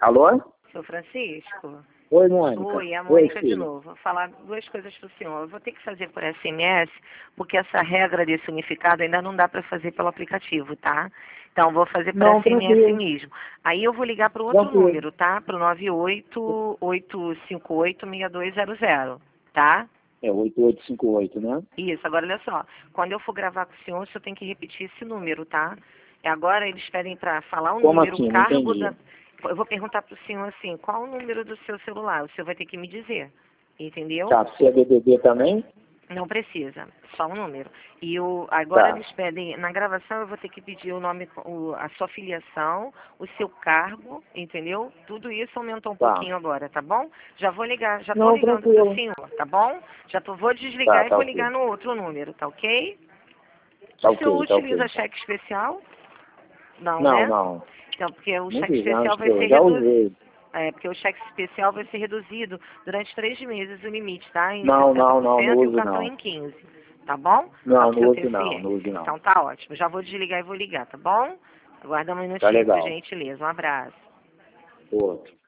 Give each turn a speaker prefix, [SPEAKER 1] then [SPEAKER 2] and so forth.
[SPEAKER 1] Alô?
[SPEAKER 2] Seu Francisco?
[SPEAKER 1] Oi, Mônica.
[SPEAKER 2] Oi, é a Mônica de
[SPEAKER 1] filha.
[SPEAKER 2] novo. Vou falar duas coisas para o senhor. Eu vou ter que fazer por SMS, porque essa regra desse unificado ainda não dá para fazer pelo aplicativo, tá? Então, vou fazer por
[SPEAKER 1] Não,
[SPEAKER 2] SMS
[SPEAKER 1] tranquilo.
[SPEAKER 2] mesmo. Aí eu vou ligar para o outro
[SPEAKER 1] Tranquilo.
[SPEAKER 2] número, tá? Para o 98858-6200, tá?
[SPEAKER 1] É 8858, né?
[SPEAKER 2] Isso, agora olha só. Quando eu for gravar com o senhor tem que repetir esse número, tá? E agora eles pedem para falar o
[SPEAKER 1] Como
[SPEAKER 2] número,
[SPEAKER 1] assim?
[SPEAKER 2] o
[SPEAKER 1] Não
[SPEAKER 2] cargo
[SPEAKER 1] entendi.
[SPEAKER 2] da... Eu vou perguntar para o senhor assim, qual o número do seu celular? O senhor vai ter que me dizer, entendeu?
[SPEAKER 1] Tá, você é BBB também?
[SPEAKER 2] Não precisa, só um número. E agora
[SPEAKER 1] Tá.
[SPEAKER 2] eles pedem, na gravação eu vou ter que pedir o nome, a sua filiação, o seu cargo, entendeu? Tudo isso aumentou um
[SPEAKER 1] Tá.
[SPEAKER 2] pouquinho agora, tá bom? Já vou ligar, já tô
[SPEAKER 1] Não,
[SPEAKER 2] ligando pro
[SPEAKER 1] tranquilo.
[SPEAKER 2] senhor, tá bom? Vou
[SPEAKER 1] Tá,
[SPEAKER 2] desligar e
[SPEAKER 1] tá
[SPEAKER 2] vou
[SPEAKER 1] ok.
[SPEAKER 2] ligar no outro número, tá ok? O
[SPEAKER 1] Tá
[SPEAKER 2] senhor
[SPEAKER 1] ok, tá ok.
[SPEAKER 2] utiliza cheque especial? Não,
[SPEAKER 1] Não,
[SPEAKER 2] né?
[SPEAKER 1] não.
[SPEAKER 2] Então, porque o cheque
[SPEAKER 1] Muitos anos
[SPEAKER 2] especial
[SPEAKER 1] que
[SPEAKER 2] vai
[SPEAKER 1] eu
[SPEAKER 2] ser
[SPEAKER 1] já
[SPEAKER 2] reduzido.
[SPEAKER 1] usei.
[SPEAKER 2] Porque o cheque especial vai ser reduzido durante 3 meses o limite, tá? Em
[SPEAKER 1] Não, não, não
[SPEAKER 2] 60% e o
[SPEAKER 1] uso
[SPEAKER 2] cartão
[SPEAKER 1] não.
[SPEAKER 2] em 15%, tá bom? Só
[SPEAKER 1] Não,
[SPEAKER 2] para o senhor
[SPEAKER 1] não uso
[SPEAKER 2] ter
[SPEAKER 1] não, não
[SPEAKER 2] ciência.
[SPEAKER 1] uso não.
[SPEAKER 2] Então tá ótimo. Já vou desligar e vou ligar, tá bom? Aguarda um
[SPEAKER 1] Tá
[SPEAKER 2] minutinho, por
[SPEAKER 1] legal.
[SPEAKER 2] gentileza. Um abraço.
[SPEAKER 1] Outro.